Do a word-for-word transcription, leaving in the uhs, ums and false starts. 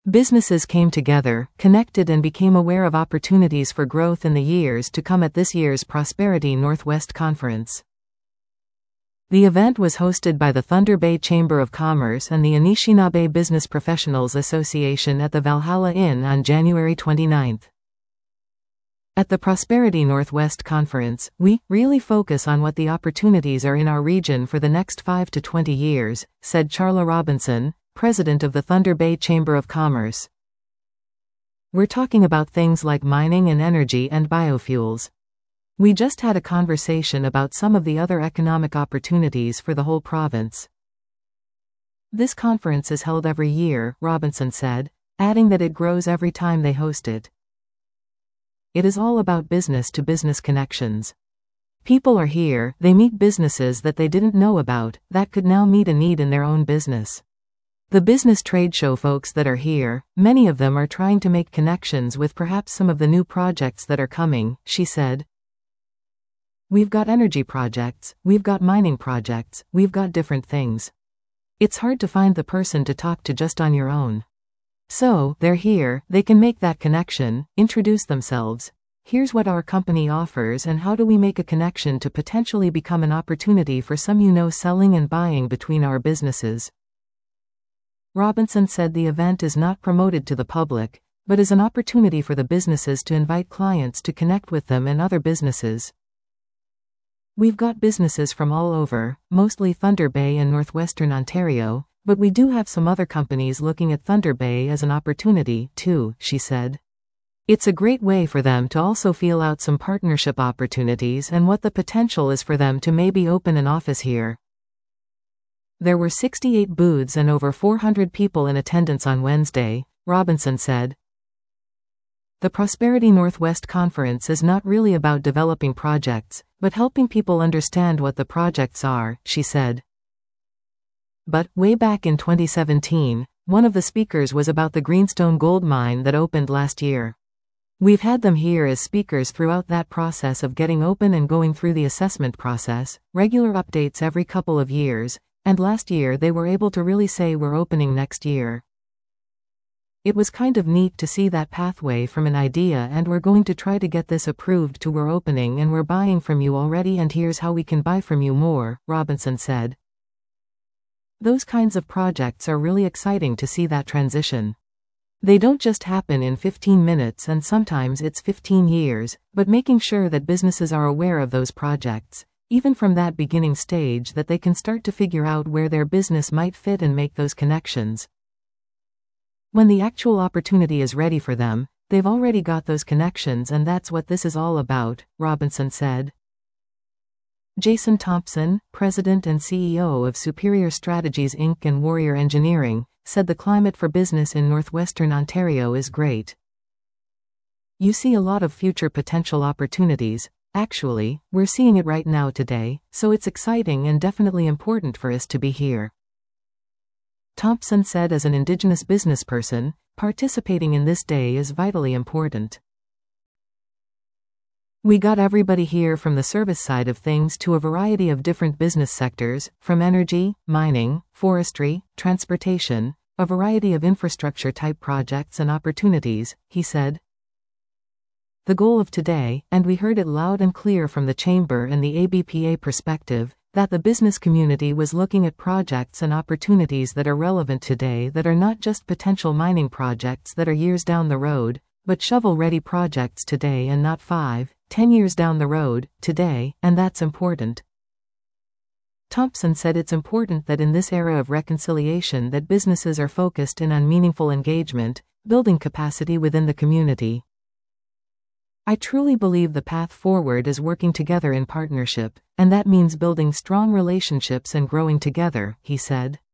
Businesses came together, connected and became aware of opportunities for growth in the years to come at this year's Prosperity Northwest Conference. The event was hosted by the Thunder Bay Chamber of Commerce and the Anishinaabe Business Professionals Association at the Valhalla Inn on January twenty-ninth. At the Prosperity Northwest Conference, we really focus on what the opportunities are in our region for the next five to twenty years, said Charla Robinson, president of the Thunder Bay Chamber of Commerce. We're talking about things like mining and energy and biofuels. We just had a conversation about some of the other economic opportunities for the whole province. This conference is held every year, Robinson said, adding that it grows every time they host it. It is all about business-to-business connections. People are here, they meet businesses that they didn't know about, that could now meet a need in their own business. The business trade show folks that are here, many of them are trying to make connections with perhaps some of the new projects that are coming, she said. We've got energy projects, we've got mining projects, we've got different things. It's hard to find the person to talk to just on your own. So, they're here, they can make that connection, introduce themselves. Here's what our company offers and how do we make a connection to potentially become an opportunity for some you know selling and buying between our businesses. Robinson said the event is not promoted to the public, but is an opportunity for the businesses to invite clients to connect with them and other businesses. We've got businesses from all over, mostly Thunder Bay and Northwestern Ontario, but we do have some other companies looking at Thunder Bay as an opportunity, too, she said. It's a great way for them to also feel out some partnership opportunities and what the potential is for them to maybe open an office here. There were sixty-eight booths and over four hundred people in attendance on Wednesday, Robinson said. The Prosperity Northwest Conference is not really about developing projects, but helping people understand what the projects are, she said. But, way back in twenty seventeen, one of the speakers was about the Greenstone gold mine that opened last year. We've had them here as speakers throughout that process of getting open and going through the assessment process, regular updates every couple of years, and last year they were able to really say we're opening next year. It was kind of neat to see that pathway from an idea and we're going to try to get this approved to we're opening and we're buying from you already and here's how we can buy from you more, Robinson said. Those kinds of projects are really exciting to see that transition. They don't just happen in fifteen minutes and sometimes it's fifteen years, but making sure that businesses are aware of those projects, even from that beginning stage that they can start to figure out where their business might fit and make those connections. When the actual opportunity is ready for them, they've already got those connections and that's what this is all about, Robinson said. Jason Thompson, president and C E O of Superior Strategies Incorporated and Warrior Engineering, said the climate for business in northwestern Ontario is great. You see a lot of future potential opportunities. Actually, we're seeing it right now today, so it's exciting and definitely important for us to be here. Thompson said as an Indigenous businessperson, participating in this day is vitally important. We got everybody here from the service side of things to a variety of different business sectors, from energy, mining, forestry, transportation, a variety of infrastructure type projects and opportunities, he said. The goal of today, and we heard it loud and clear from the Chamber and the A B P A perspective, that the business community was looking at projects and opportunities that are relevant today that are not just potential mining projects that are years down the road, but shovel-ready projects today and not five, ten years down the road, today, and that's important. Thompson said it's important that in this era of reconciliation that businesses are focused in on meaningful engagement, building capacity within the community. I truly believe the path forward is working together in partnership, and that means building strong relationships and growing together, he said.